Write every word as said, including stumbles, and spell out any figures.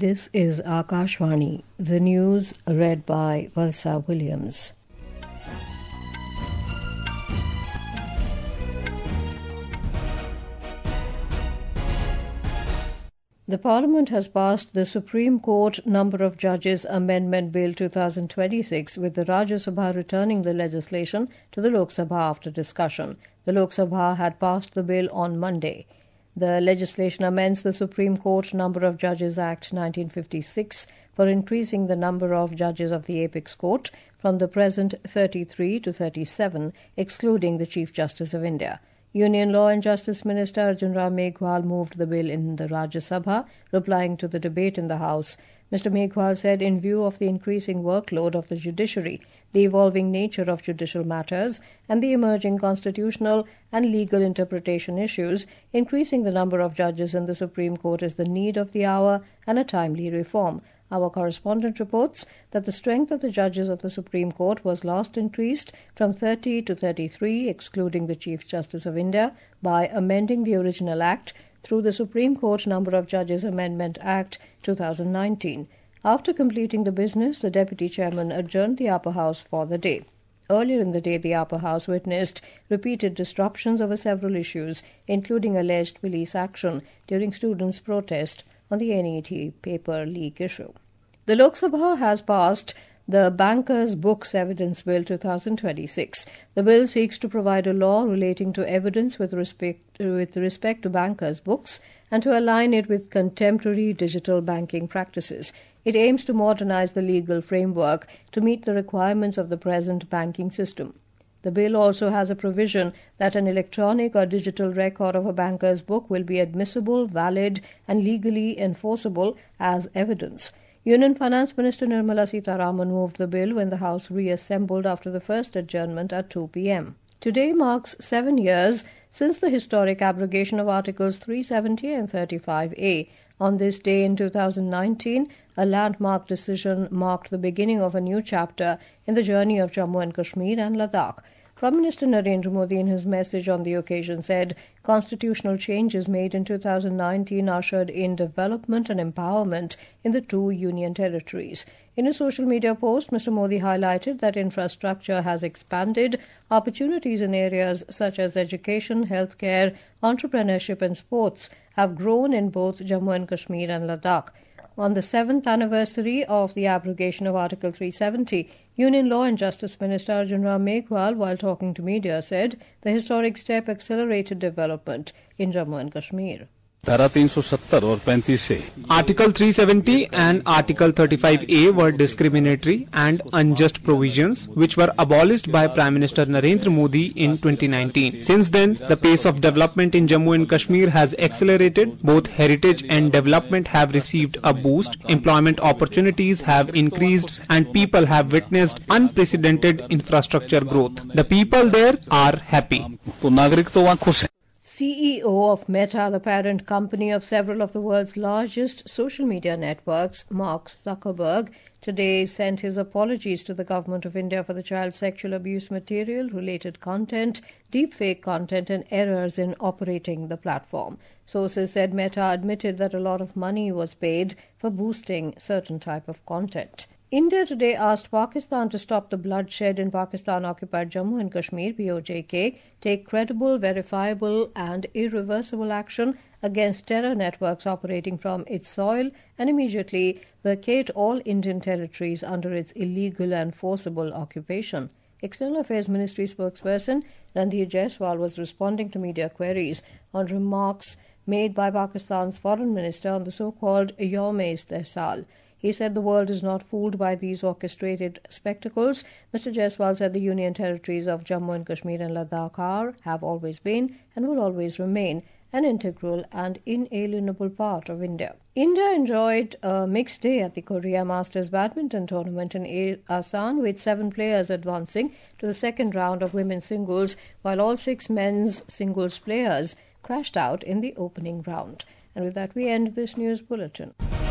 This is Akashvani, the news read by Valsa Williams. The Parliament has passed the Supreme Court Number of Judges Amendment Bill twenty twenty-six, with the Rajya Sabha returning the legislation to the Lok Sabha after discussion. The Lok Sabha had passed the bill on Monday. The legislation amends the Supreme Court Number of Judges Act nineteen fifty-six for increasing the number of judges of the Apex Court from the present thirty-three to thirty-seven, excluding the Chief Justice of India. Union Law and Justice Minister Arjun Ram Meghwal moved the bill in the Rajya Sabha, replying to the debate in the House. Mister Meghwal said, in view of the increasing workload of the judiciary, the evolving nature of judicial matters, and the emerging constitutional and legal interpretation issues, increasing the number of judges in the Supreme Court is the need of the hour and a timely reform. Our correspondent reports that the strength of the judges of the Supreme Court was last increased from thirty to thirty-three, excluding the Chief Justice of India, by amending the original Act through the Supreme Court Number of Judges Amendment Act twenty nineteen. After completing the business, the Deputy Chairman adjourned the Upper House for the day. Earlier in the day, the Upper House witnessed repeated disruptions over several issues, including alleged police action during students' protest on the N E T paper leak issue. The Lok Sabha has passed the Bankers' Books Evidence Bill twenty twenty-six. The bill seeks to provide a law relating to evidence with respect, with respect to bankers' books and to align it with contemporary digital banking practices. It aims to modernize the legal framework to meet the requirements of the present banking system. The bill also has a provision that an electronic or digital record of a banker's book will be admissible, valid, and legally enforceable as evidence. Union Finance Minister Nirmala Sitharaman moved the bill when the House reassembled after the first adjournment at two p.m. Today marks seven years since the historic abrogation of Articles three seventy and thirty-five A. On this day in two thousand nineteen, a landmark decision marked the beginning of a new chapter in the journey of Jammu and Kashmir and Ladakh. Prime Minister Narendra Modi, in his message on the occasion, said constitutional changes made in two thousand nineteen ushered in development and empowerment in the two union territories. In a social media post, Mister Modi highlighted that infrastructure has expanded, opportunities in areas such as education, healthcare, entrepreneurship and sports have grown in both Jammu and Kashmir and Ladakh. On the seventh anniversary of the abrogation of Article three seventy, Union Law and Justice Minister Arjun Ram Meghwal, while talking to media, said the historic step accelerated development in Jammu and Kashmir. धारा तीन सौ सत्तर और पैंतीस से Article three seventy and Article thirty-five A were discriminatory and unjust provisions which were abolished by Prime Minister Narendra Modi in twenty nineteen. Since then, the pace of development in Jammu and Kashmir has accelerated. Both heritage and development have received a boost. Employment opportunities have increased and people have witnessed unprecedented infrastructure growth. The people there are happy. तो नागरिक तो वहाँ खुश हैं. C E O of Meta, the parent company of several of the world's largest social media networks, Mark Zuckerberg, today sent his apologies to the Government of India for the child sexual abuse material, related content, deepfake content and errors in operating the platform. Sources said Meta admitted that a lot of money was paid for boosting certain type of content. India today asked Pakistan to stop the bloodshed in Pakistan-occupied Jammu and Kashmir, P O J K, take credible, verifiable and irreversible action against terror networks operating from its soil and immediately vacate all Indian territories under its illegal and forcible occupation. External Affairs Ministry spokesperson Randhir Jaiswal was responding to media queries on remarks made by Pakistan's foreign minister on the so-called Yawm-e-Istehsal. He said the world is not fooled by these orchestrated spectacles. Mister Jaiswal said the Union territories of Jammu and Kashmir and Ladakh are, have always been, and will always remain an integral and inalienable part of India. India enjoyed a mixed day at the Korea Masters Badminton Tournament in Asan, with seven players advancing to the second round of women's singles, while all six men's singles players crashed out in the opening round. And with that, we end this news bulletin.